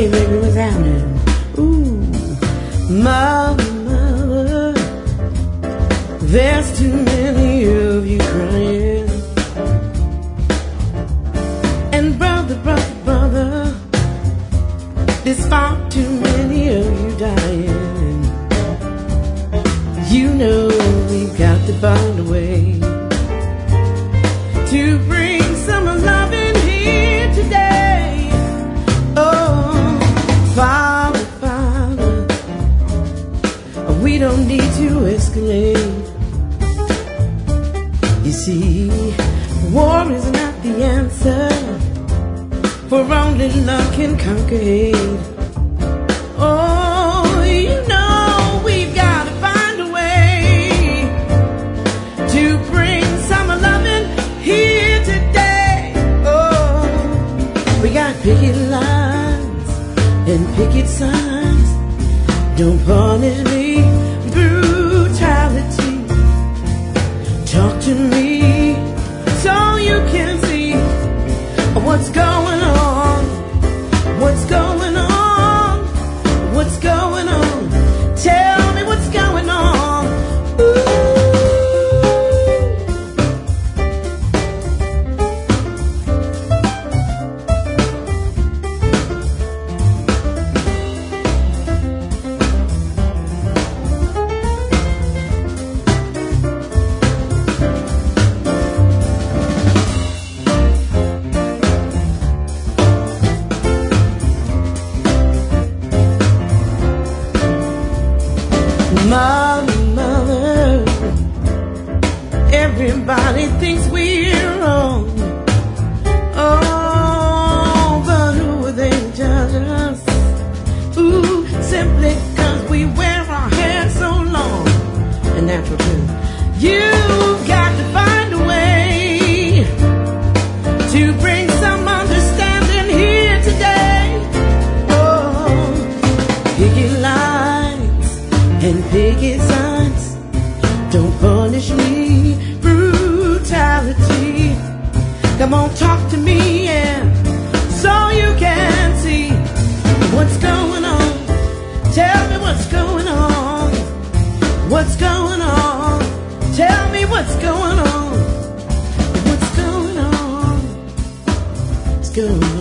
baby, what's happening? Ooh, mother, there's too many of you crying. And brother, there's far too many of you dying. You know we've got to find a way to bring some love in here today. Oh, Father, we don't need to escalate. You see, war is not the answer, for only love can conquer hate. Oh, you know we've got to find a way to bring some love in here today. Oh, we got picket lines and picket signs. Don't punish me, brutality. Talk to me so you can see what's going on, what's going on, what's going on. Tell me what's going on. Ooh. Mother, everybody thinks we're wrong. Oh, but who are they to judge us? Ooh, simply cause we wear our hair so long. And natural too. You've got to find a way to bring some understanding here today. Oh, picket lines and picket signs. Don't punish me, brutality. Come on, talk to me, yeah, so you can see what's going on. Tell me what's going on. What's going on? Tell me what's going on. What's going on? What's going on?